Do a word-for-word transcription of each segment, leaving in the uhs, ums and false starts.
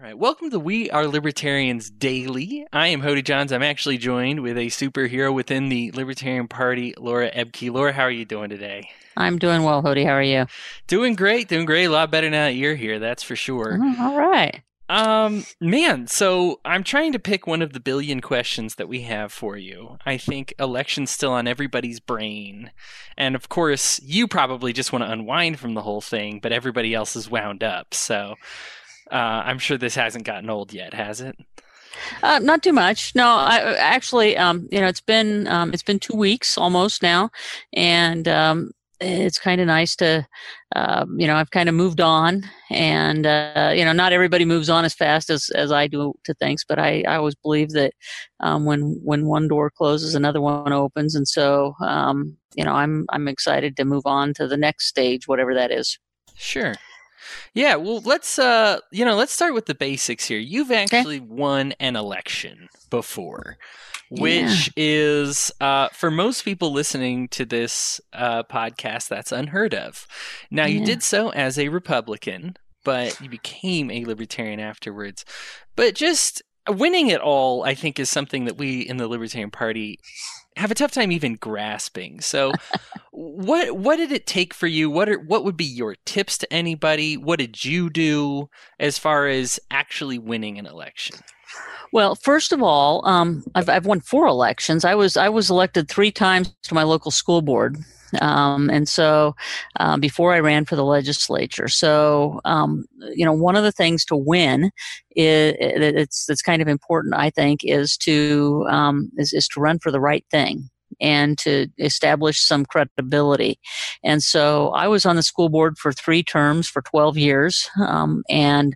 right, welcome to We Are Libertarians Daily. I am Hody Johns. I'm actually joined with a superhero within the Libertarian Party, Laura Ebke. Laura, how are you doing today? I'm doing well, Hody. How are you? Doing great, doing great. A lot better now that you're here, that's for sure. Oh, all right. Um, man, so I'm trying to pick one of the billion questions that we have for you. I think election's still on everybody's brain. And of course, you probably just want to unwind from the whole thing, but everybody else is wound up. So uh, I'm sure this hasn't gotten old yet, has it? Uh, not too much. No, I actually, um, you know, it's been um, it's been two weeks almost now, and um, it's kind of nice to, uh, you know, I've kind of moved on, and uh, you know, not everybody moves on as fast as, as I do to things, but I, I always believe that um, when when one door closes, another one opens, and so um, you know, I'm I'm excited to move on to the next stage, whatever that is. Sure. Yeah, well, let's uh, you know, let's start with the basics here. You've actually okay. won an election before, which yeah. is uh, for most people listening to this uh, podcast, that's unheard of. Now, you yeah. did so as a Republican, but you became a Libertarian afterwards. But just winning it all, I think, is something that we in the Libertarian Party have a tough time even grasping. So what what did it take for you? What are what would be your tips to anybody? What did you do as far as actually winning an election? Well, first of all, um, I've I've won four elections. I was I was elected three times to my local school board. Um, and so, um, before I ran for the legislature, so, um, you know, one of the things to win is, it's, it's kind of important, I think, is to, um, is, is to run for the right thing and to establish some credibility. And so I was on the school board for three terms for twelve years. Um, and,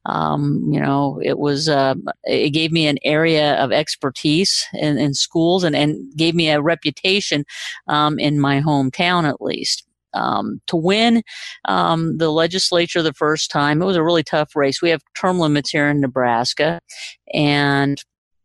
um, you know, it was, uh, it gave me an area of expertise in, in schools and, and gave me a reputation, um, in my hometown at least. Um, to win, um, the legislature the first time, it was a really tough race. We have term limits here in Nebraska, and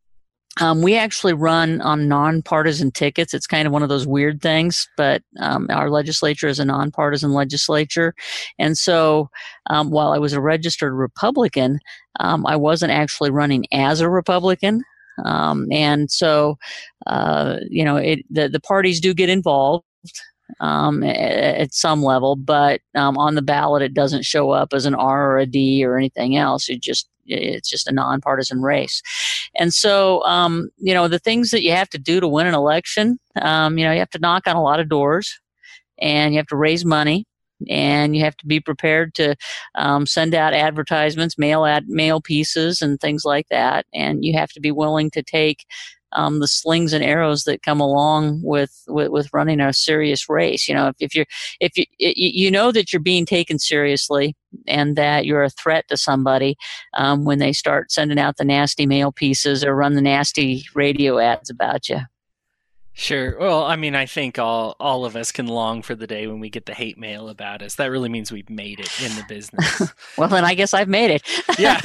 Um, we actually run on nonpartisan tickets. It's kind of one of those weird things, but um, our legislature is a nonpartisan legislature. And so um, while I was a registered Republican, um, I wasn't actually running as a Republican. Um, and so, uh, you know, it, the, the parties do get involved um, at, at some level, but um, on the ballot, it doesn't show up as an R or a D or anything else. It just It's just a nonpartisan race. And so, um, you know, the things that you have to do to win an election, um, you know, you have to knock on a lot of doors, and you have to raise money, and you have to be prepared to um, send out advertisements, mail ad, mail pieces and things like that. And you have to be willing to take Um, the slings and arrows that come along with, with, with running a serious race. You know, if, if you're, if you, you know that you're being taken seriously and that you're a threat to somebody, um, when they start sending out the nasty mail pieces or run the nasty radio ads about you. Sure. Well, I mean, I think all, all of us can long for the day when we get the hate mail about us. That really means we've made it in the business. Well, then I guess I've made it. Yeah.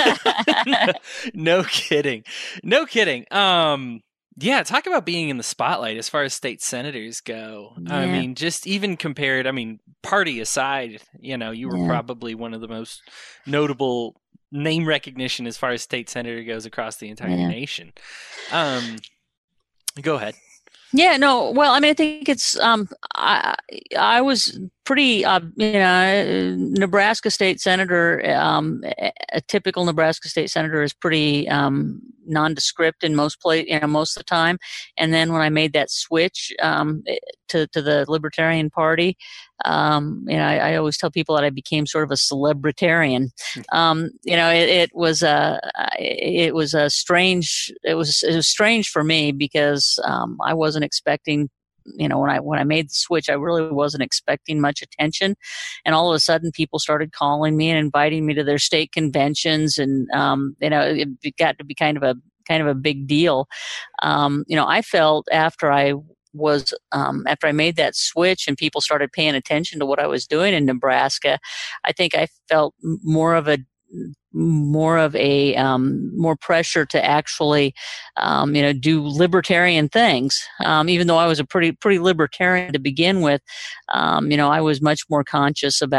No kidding. No kidding. Um, Yeah, talk about being in the spotlight as far as state senators go. Yeah. I mean, just even compared, I mean, party aside, you know, you were yeah. probably one of the most notable name recognition as far as state senator goes across the entire yeah. nation. Um, go ahead. Yeah, no, well, I mean, I think it's, um, I, I was pretty, uh, you know, Nebraska state senator, um, a typical Nebraska state senator is pretty, um, nondescript in most place, you know, most of the time. And then when I made that switch, um, to, to the Libertarian Party, um, you know, I, I always tell people that I became sort of a celebritarian. Um, you know, it, it was a, it was a strange, it was, it was strange for me because, um, I wasn't expecting, you know, when I, when I made the switch, I really wasn't expecting much attention. And all of a sudden people started calling me and inviting me to their state conventions. And, um, you know, it, it got to be kind of a, kind of a big deal. Um, you know, I felt after I was, um, after I made that switch and people started paying attention to what I was doing in Nebraska, I think I felt more of a, more of a um, more pressure to actually, um, you know, do libertarian things. Um, even though I was a pretty pretty libertarian to begin with, um, you know, I was much more conscious about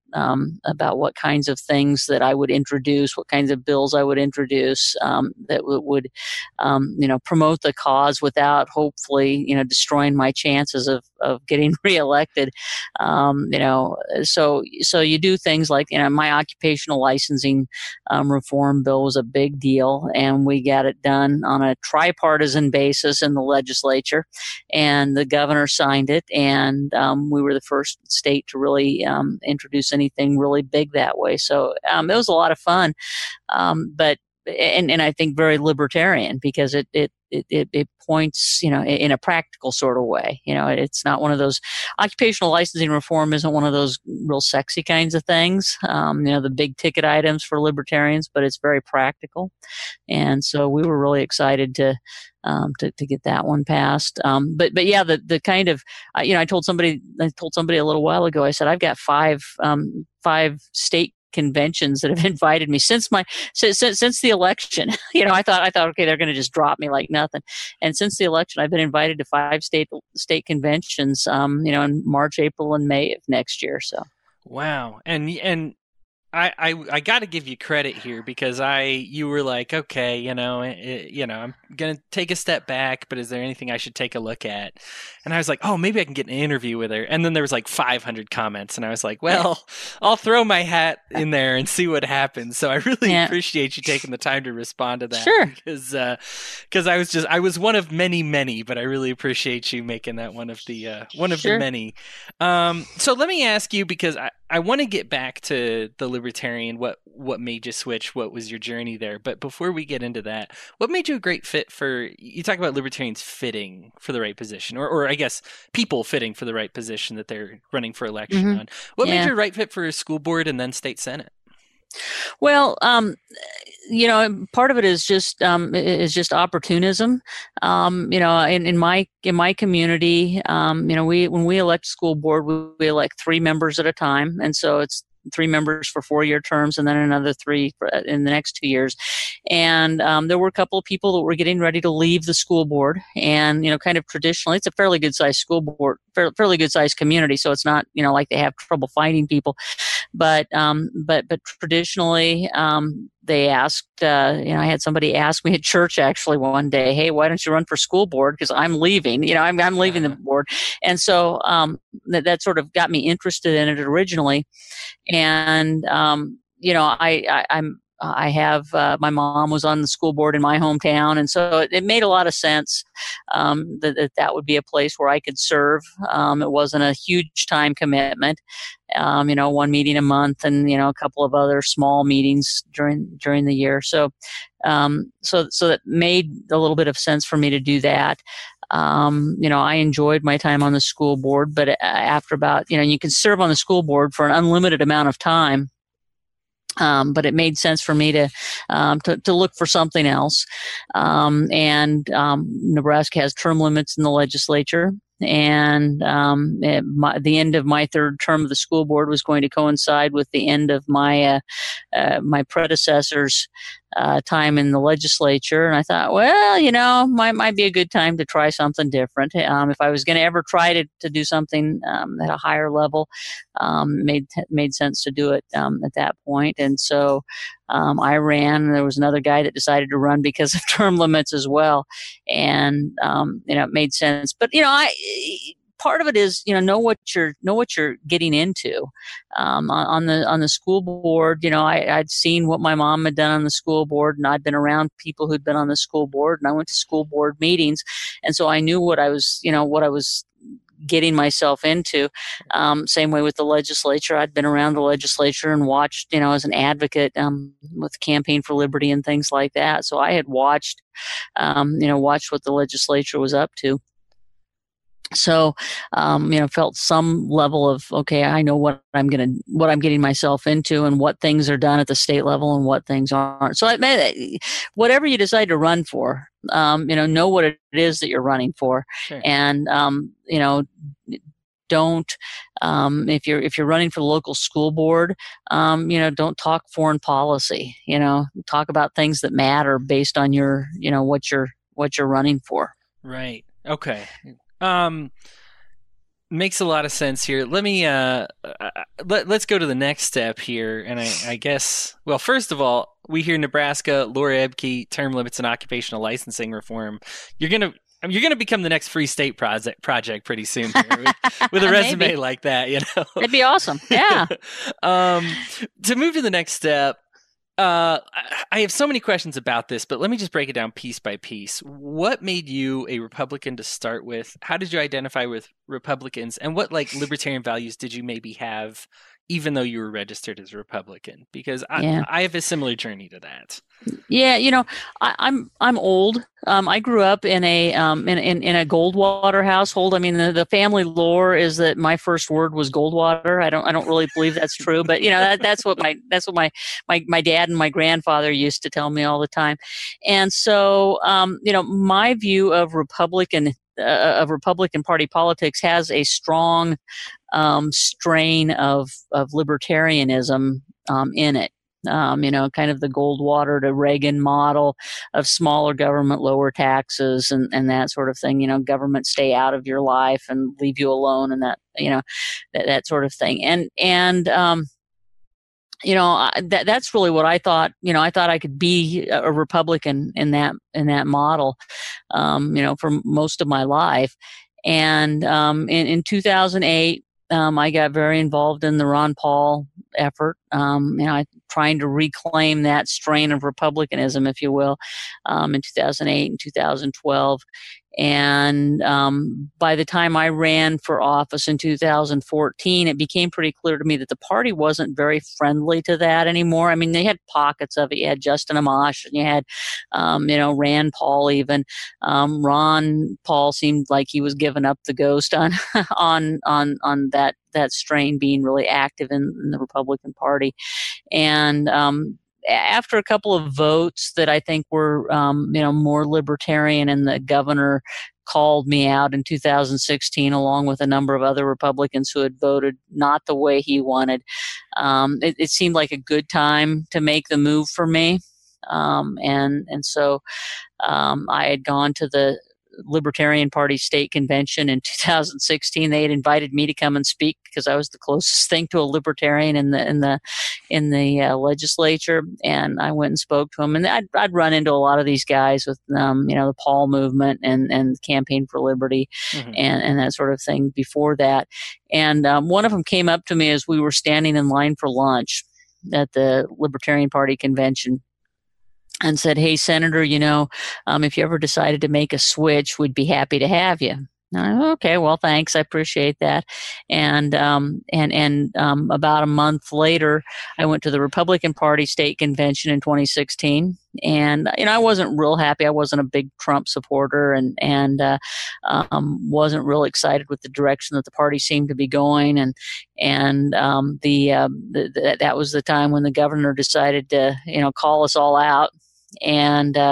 um, about what kinds of things that I would introduce, what kinds of bills I would introduce um, that w- would, um, you know, promote the cause without hopefully, you know, destroying my chances of, of getting reelected. Um, you know, so so you do things like, you know, my occupational licensing um, reform bill was a big deal, and we got it done on a tripartisan basis in the legislature, and the governor signed it, and um, we were the first state to really um, introduce anything really big that way. So um, it was a lot of fun, um, but and and I think very libertarian, because it it it it points, you know, in a practical sort of way. You know, it's not one of those, occupational licensing reform isn't one of those real sexy kinds of things, um, you know, the big ticket items for libertarians, but it's very practical. And so we were really excited to um, to, to get that one passed. Um, but but yeah, the the kind of uh, you know, I told somebody I told somebody a little while ago. I said I've got five um, five state conventions that have invited me since my since since the election. You know, I thought I thought okay, they're going to just drop me like nothing. And since the election, I've been invited to five state state conventions. Um, you know, in March, April, and May of next year. So. Wow, and and I, I, I got to give you credit here, because I you were like, okay, you know, it, you know, I'm gonna take a step back, but is there anything I should take a look at? And I was like, oh, maybe I can get an interview with her. And then there was like five hundred comments, and I was like, well, I'll throw my hat in there and see what happens. So I really yeah. appreciate you taking the time to respond to that. Sure. Because uh, because I was just I was one of many many, but I really appreciate you making that one of the uh, one of sure. the many. Um, so let me ask you, because I. I want to get back to the libertarian, what what made you switch, what was your journey there. But before we get into that, what made you a great fit for, you talk about libertarians fitting for the right position, or, or I guess people fitting for the right position that they're running for election mm-hmm. on. What yeah. made you a right fit for a school board and then state senate? Well, um, you know, part of it is just um, is just opportunism. Um, you know, in, in my in my community, um, you know, we when we elect school board, we, we elect three members at a time, and so it's three members for four-year terms, and then another three for, in the next two years. And um, there were a couple of people that were getting ready to leave the school board, and you know, kind of traditionally, it's a fairly good-sized school board, fairly good-sized community, so it's not, you know, like they have trouble finding people. But um, but but traditionally, um, they asked. Uh, you know, I had somebody ask me at church actually one day, "Hey, why don't you run for school board? Because I'm leaving. You know, I'm I'm leaving the board." And so um, that that sort of got me interested in it originally. And um, you know, I, I I'm. I have, uh, my mom was on the school board in my hometown, and so it, it made a lot of sense um, that, that that would be a place where I could serve. Um, it wasn't a huge time commitment, um, you know, one meeting a month, and you know, a couple of other small meetings during during the year. So, um, so so that made a little bit of sense for me to do that. Um, you know, I enjoyed my time on the school board, but after about, you know, you can serve on the school board for an unlimited amount of time. Um, but it made sense for me to, um, to, to look for something else. Um, and, um, Nebraska has term limits in the legislature. And, um, it, my, the end of my third term of the school board was going to coincide with the end of my, uh, uh, my predecessor's, uh, time in the legislature. And I thought, well, you know, might, might be a good time to try something different. Um, if I was going to ever try to, to do something, um, at a higher level, um, made, made sense to do it, um, at that point. And so, um, I ran, and there was another guy that decided to run because of term limits as well. And, um, you know, it made sense. But, you know, I, part of it is, you know, know what you're, know what you're getting into. Um, on, on the, on the school board, you know, I, I'd seen what my mom had done on the school board, and I'd been around people who'd been on the school board, and I went to school board meetings. And so I knew what I was, you know, what I was getting myself into. Um, same way with the legislature. I'd been around the legislature and watched, you know, as an advocate, um, with Campaign for Liberty and things like that. So I had watched, um, you know, watched what the legislature was up to. So, um, you know, felt some level of, okay, I know what I'm going to, what I'm getting myself into, and what things are done at the state level and what things aren't. So I, whatever you decide to run for, um, you know, know what it is that you're running for. Sure. And, um, you know, don't, um, if you're, if you're running for the local school board, um, you know, don't talk foreign policy, you know, talk about things that matter based on your, you know, what you're, what you're running for. Right. Okay. Um, Makes a lot of sense here. Let me uh, uh let, let's go to the next step here, and I, I guess well, first of all, we hear Nebraska, Laura Ebke, term limits and occupational licensing reform. You're gonna I mean, you're gonna become the next Free State project project pretty soon here, with, with a resume like that. You know, that'd be awesome. Yeah. um, to move to the next step. Uh, I have so many questions about this, but let me just break it down piece by piece. What made you a Republican to start with? How did you identify with Republicans? And what like libertarian values did you maybe have, even though you were registered as a Republican? Because I, yeah. I have a similar journey to that. Yeah, you know, I, I'm I'm old. Um, I grew up in a um, in, in in a Goldwater household. I mean, the, the family lore is that my first word was Goldwater. I don't I don't really believe that's true, but you know that, that's what my that's what my, my my dad and my grandfather used to tell me all the time. And so, um, you know, my view of Republican uh, of Republican Party politics has a strong um, strain of of libertarianism um, in it. Um, you know, kind of the Goldwater to Reagan model of smaller government, lower taxes, and, and that sort of thing. You know, government stay out of your life and leave you alone, and that you know, that, that sort of thing. And and um, you know, I, that that's really what I thought. You know, I thought I could be a Republican in that in that model. Um, you know, for most of my life, and um, in in two thousand eight. Um, I got very involved in the Ron Paul effort, um, you know, I, trying to reclaim that strain of republicanism, if you will, um, in two thousand eight and two thousand twelve. And um, by the time I ran for office in two thousand fourteen, it became pretty clear to me that the party wasn't very friendly to that anymore. I mean, they had pockets of it. You had Justin Amash, and you had, um, you know, Rand Paul even. Um, Ron Paul seemed like he was giving up the ghost on on on on that that strain being really active in, in the Republican Party. And um, after a couple of votes that I think were, um, you know, more libertarian, and the governor called me out in two thousand sixteen, along with a number of other Republicans who had voted not the way he wanted, um, it, it seemed like a good time to make the move for me. Um, and and so um, I had gone to the Libertarian Party state convention in two thousand sixteen. They had invited me to come and speak because I was the closest thing to a libertarian in the in the in the uh, legislature, and I went and spoke to them. And I'd, I'd run into a lot of these guys with um, you know the Paul movement and and Campaign for Liberty, mm-hmm. and and that sort of thing before that. And um, one of them came up to me as we were standing in line for lunch at the Libertarian Party convention, and said, "Hey, Senator, you know, um, if you ever decided to make a switch, we'd be happy to have you." And I, okay, well, thanks. I appreciate that. And um, and and um, about a month later, I went to the Republican Party state convention in twenty sixteen. And, you know, I wasn't real happy. I wasn't a big Trump supporter, and, and uh, um, wasn't real excited with the direction that the party seemed to be going. And and um, the, uh, the, the that was the time when the governor decided to, you know, call us all out. And uh,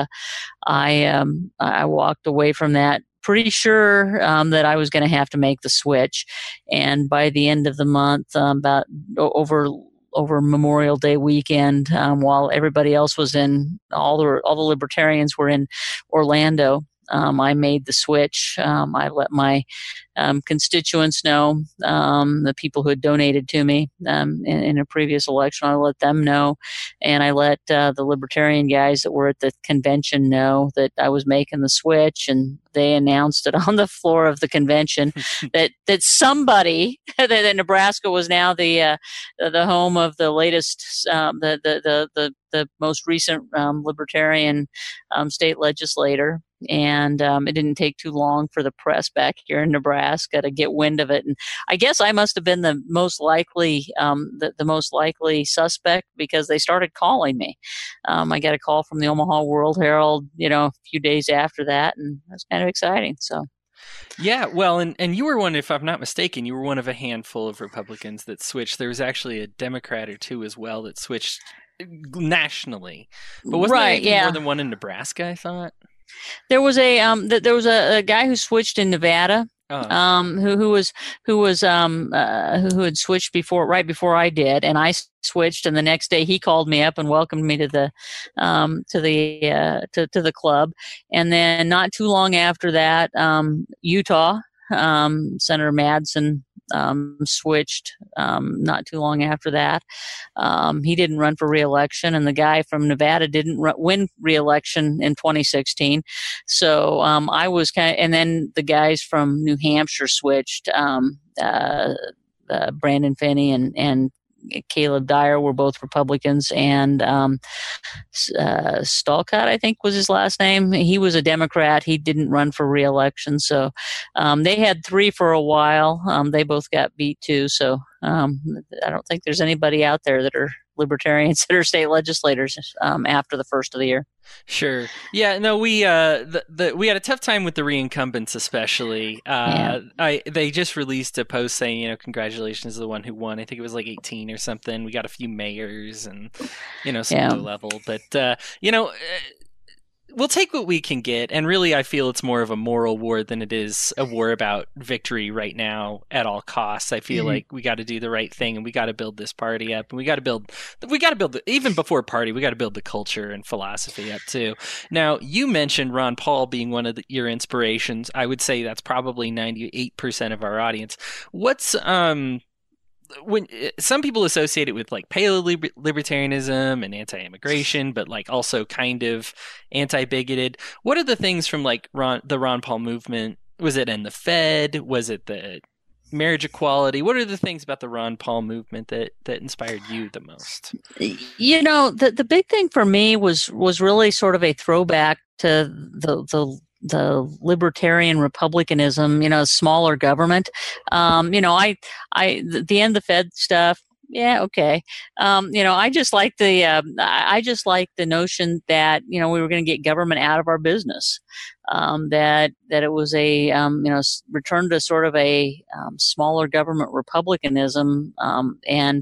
I um, I walked away from that pretty sure um, that I was going to have to make the switch. And by the end of the month, um, about over over Memorial Day weekend, um, while everybody else was in, all the all the libertarians were in Orlando, um, I made the switch. Um, I let my um, constituents know, um, the people who had donated to me um, in, in a previous election, I let them know. And I let uh, the libertarian guys that were at the convention know that I was making the switch. And they announced it on the floor of the convention that, that somebody, that, that Nebraska was now the uh, the home of the latest, um, the, the, the, the, the most recent um, libertarian um, state legislator. And um, it didn't take too long for the press back here in Nebraska to get wind of it. And I guess I must have been the most likely, um, the, the most likely suspect, because they started calling me. Um, I got a call from the Omaha World Herald, you know, a few days after that, and it was kind of exciting. So. Yeah, well, and, and you were one, if I'm not mistaken, you were one of a handful of Republicans that switched. There was actually a Democrat or two as well that switched nationally. But wasn't right, there yeah. more than one in Nebraska, I thought? There was a um, th- there was a, a guy who switched in Nevada, oh. um, who who was who was um, uh, who had switched before, right before I did, and I switched, and the next day he called me up and welcomed me to the um, to the uh, to to the club, and then not too long after that, um, Utah. Um, Senator Madsen um, switched um, not too long after that. Um, he didn't run for re-election, and the guy from Nevada didn't run, win re-election in twenty sixteen. So um, I was kind of, and then the guys from New Hampshire switched. Um, uh, uh, Brandon Finney and and Caleb Dyer were both Republicans, and um, uh, Stalcott, I think was his last name. He was a Democrat. He didn't run for re-election. So um, they had three for a while. Um, they both got beat too. So um, I don't think there's anybody out there that are libertarians that are state legislators um, after the first of the year. Sure. Yeah. No, we uh, the, the we had a tough time with the re-incumbents, especially. Uh, yeah. I they just released a post saying, you know, congratulations to the one who won. I think it was like eighteen or something. We got a few mayors and you know some yeah. low level, but uh, you know. We'll take what we can get, and really I feel it's more of a moral war than it is a war about victory right now at all costs. I feel mm-hmm. like we got to do the right thing, and we got to build this party up, and we got to build, we got to build, the, even before party, we got to build the culture and philosophy up too. Now, you mentioned Ron Paul being one of the, your inspirations. I would say that's probably ninety-eight percent of our audience. What's, um... when some people associate it with like paleo-libertarianism and anti-immigration, but like also kind of anti-bigoted. What are the things from like Ron, the Ron Paul movement? Was it in the Fed? Was it the marriage equality? What are the things about the Ron Paul movement that, that inspired you the most? You know, the the big thing for me was was really sort of a throwback to the the the libertarian republicanism, you know, smaller government. Um, you know, I, I, the end of the Fed stuff. Yeah. Okay. Um, you know, I just like the, uh, I just like the notion that, you know, we were going to get government out of our business. Um, that, that it was a, um, you know, return to sort of a, um, smaller government republicanism. Um, and,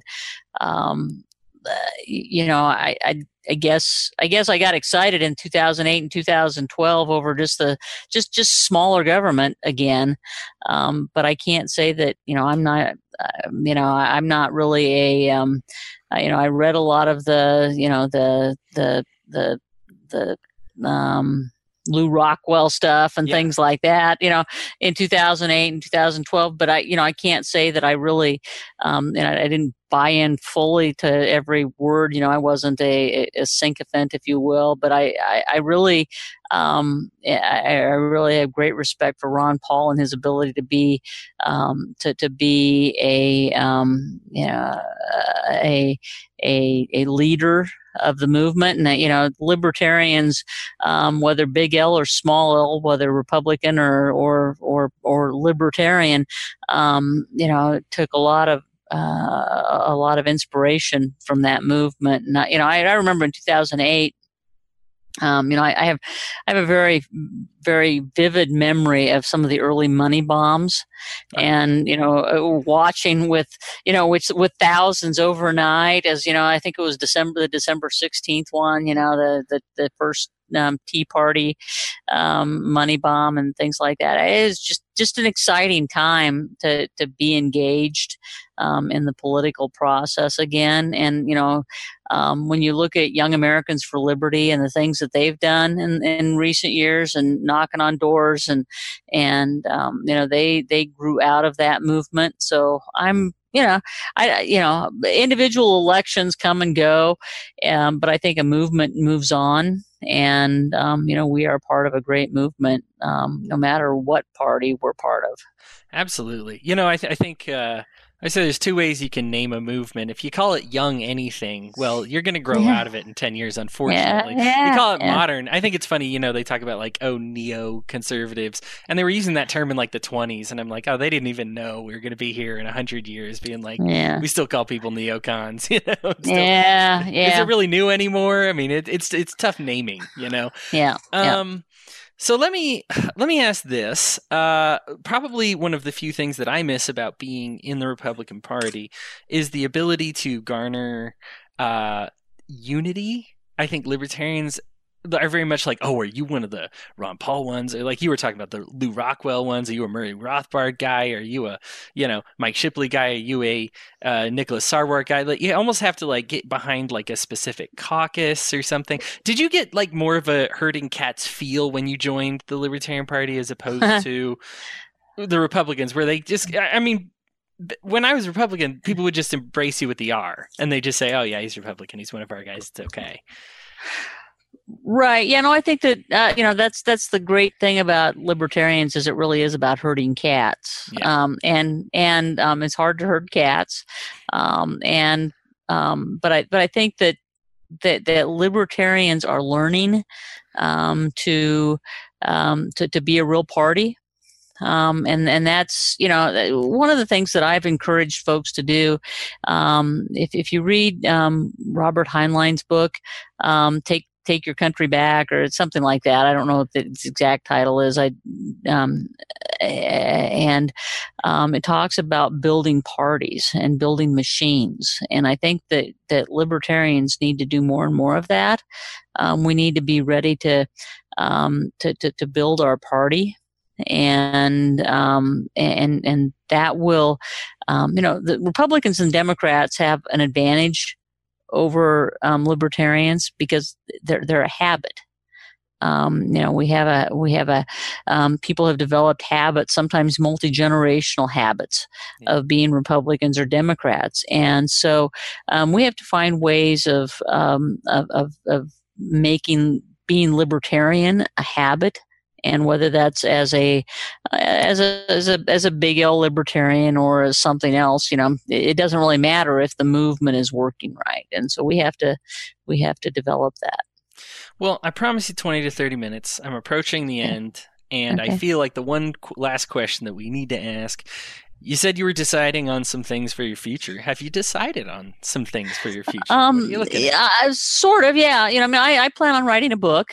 um, uh, you know, I, I, I guess I guess I got excited in two thousand eight and two thousand twelve over just the just just smaller government again, um, but I can't say that you know I'm not uh, you know I'm not really a um, uh, you know I read a lot of the you know the the the the um, Lou Rockwell stuff and yeah. things like that, you know, in two thousand eight and two thousand twelve. But I, you know, I can't say that I really, um, and I, I didn't buy in fully to every word. You know, I wasn't a, a sycophant, if you will. But I, I, I really, um, I, I really have great respect for Ron Paul and his ability to be, um, to to be a, um, you know, a a a leader of the movement. And, you know, libertarians, um, whether big L or small L, whether Republican or, or, or, or libertarian, um, you know, took a lot of, uh, a lot of inspiration from that movement. And, I, you know, I, I remember in two thousand eight, Um, you know, I, I have, I have a very, very vivid memory of some of the early money bombs, and you know, watching with, you know, with with thousands overnight. As you know, I think it was December, the December sixteenth one. You know, the the the first um, Tea Party um, money bomb and things like that. It is just just an exciting time to to be engaged um, in the political process again, and you know. Um, when you look at Young Americans for Liberty and the things that they've done in, in recent years and knocking on doors and and um, you know they they grew out of that movement. So I'm you know I you know individual elections come and go, um, but I think a movement moves on, and um, you know we are part of a great movement, um, no matter what party we're part of. Absolutely. You know I, th- I think. Uh... I say there's two ways you can name a movement. If you call it young anything, well, you're going to grow yeah. out of it in ten years, unfortunately. Yeah, yeah, you call it yeah. modern. I think it's funny, you know, they talk about like, oh, neo-conservatives. And they were using that term in like the twenties. And I'm like, oh, they didn't even know we were going to be here in one hundred years being like, yeah. we still call people neocons, you know? Still, yeah, yeah. Is it really new anymore? I mean, it, it's it's tough naming, you know? Yeah, um, yeah. So let me let me ask this. Uh, probably one of the few things that I miss about being in the Republican Party is the ability to garner uh, unity. I think libertarians are very much like, oh, are you one of the Ron Paul ones? Or like you were talking about the Lou Rockwell ones. Are you a Murray Rothbard guy? Are you a, you know, Mike Shipley guy? Are you a uh, Nicholas Sarwark guy? Like you almost have to like get behind like a specific caucus or something. Did you get like more of a herding cats feel when you joined the Libertarian Party as opposed to the Republicans, where they just, I mean, when I was Republican, people would just embrace you with the R, and they just say, "Oh yeah, he's Republican. He's one of our guys. It's okay." Right. Yeah. No, I think that uh, you know that's that's the great thing about libertarians is it really is about herding cats. Yeah. Um, and and um, it's hard to herd cats. Um, and um, but I but I think that that that libertarians are learning um, to um, to to be a real party. Um, and, and that's, you know, one of the things that I've encouraged folks to do. Um, if, if you read, um, Robert Heinlein's book, um, take, take your country back, or it's something like that. I don't know what the exact title is. I, um, and, um, it talks about building parties and building machines. And I think that, that libertarians need to do more and more of that. Um, we need to be ready to, um, to, to, to build our party. And um, and and that will, um, you know, the Republicans and Democrats have an advantage over um, libertarians because they're they're a habit. Um, you know, we have a we have a um, people have developed habits, sometimes multi-generational habits, yeah. of being Republicans or Democrats, and so um, we have to find ways of um, of, of of making being libertarian a habit. And whether that's as a as a as a as a big L libertarian or as something else, you know, it, it doesn't really matter if the movement is working right. And so we have to we have to develop that. Well, I promise you twenty to thirty minutes. I'm approaching the end, and okay. I feel like the one last question that we need to ask. You said you were deciding on some things for your future. Have you decided on some things for your future? Um, what are you looking at? Uh, sort of, yeah. You know, I mean, I, I plan on writing a book.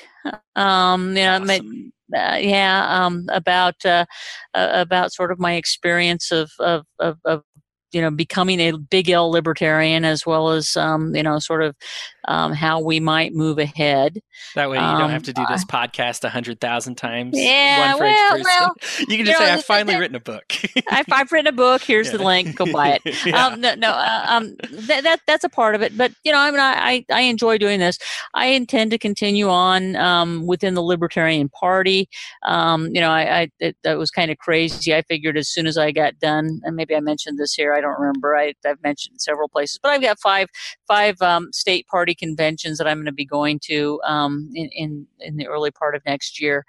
Um, you know, awesome. Uh, yeah, um, about uh, uh, about sort of my experience of, of of of you know becoming a big L libertarian, as well as um, you know sort of um, how we might move ahead. That way, you um, don't have to do this uh, podcast a hundred thousand times. Yeah, one for well, each person. well, you can just you say, know, "I've finally written a book." I've, I've written a book. Here's yeah. the link. Go buy it. yeah. um, no, no uh, um, that, that that's a part of it. But you know, I mean, I, I enjoy doing this. I intend to continue on um, within the Libertarian Party. Um, you know, I, I it, that was kind of crazy. I figured as soon as I got done, and maybe I mentioned this here. I don't remember. I, I've mentioned it several places, but I've got five five um, state party conventions that I'm going to be going to um, in, in in the early part of next year,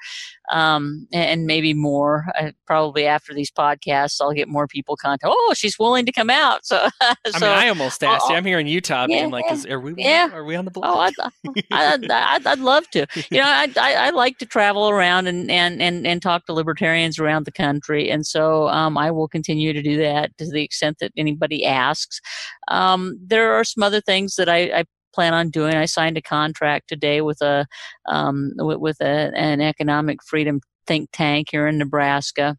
um, and maybe more. I, probably after these podcasts, I'll get more people contact. Oh, she's willing to come out. So, I so, mean, I almost asked you. I'm here in Utah, yeah, being like, yeah, is, "Are we? Yeah. Are we on the block?" Oh, I'd, I'd, I'd, I'd love to. You know, I, I, I like to travel around and, and, and, and talk to libertarians around the country, and so um, I will continue to do that to the extent that anybody asks. Um, there are some other things that I, I plan on doing. I signed a contract today with a um, with, with a, an economic freedom think tank here in Nebraska.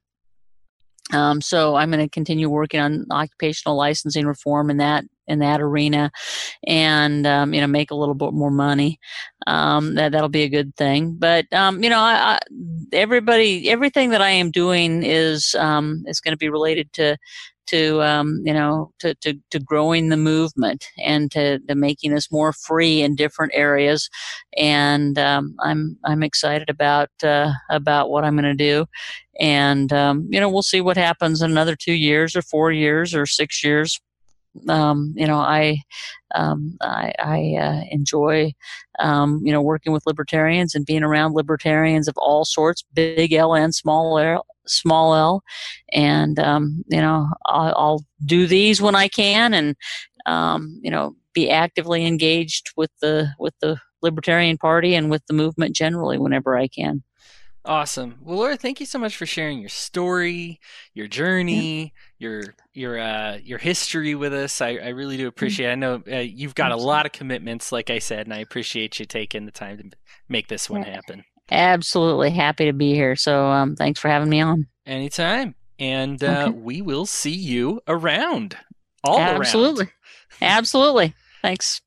Um, so I'm going to continue working on occupational licensing reform in that in that arena, and um, you know, make a little bit more money. Um, that that'll be a good thing. But um, you know, I, I, everybody, everything that I am doing is um, is going to be related to. to, um, you know, to, to, to growing the movement and to, to making us more free in different areas. And, um, I'm, I'm excited about, uh, about what I'm going to do. And, um, you know, we'll see what happens in another two years or four years or six years. Um, you know, I, um, I, I uh, enjoy, um, you know, working with libertarians and being around libertarians of all sorts, big L and small L, small L, and um, you know, I'll, I'll do these when I can, and um, you know, be actively engaged with the with the Libertarian Party and with the movement generally whenever I can. Awesome. Well, Laura, thank you so much for sharing your story, your journey, yeah. your your uh, your history with us. I, I really do appreciate it. I know uh, you've got a lot of commitments, like I said, and I appreciate you taking the time to make this one happen. Absolutely. Happy to be here. So um, thanks for having me on. Anytime. And uh, okay. we will see you around. All Absolutely. around. Absolutely. Thanks.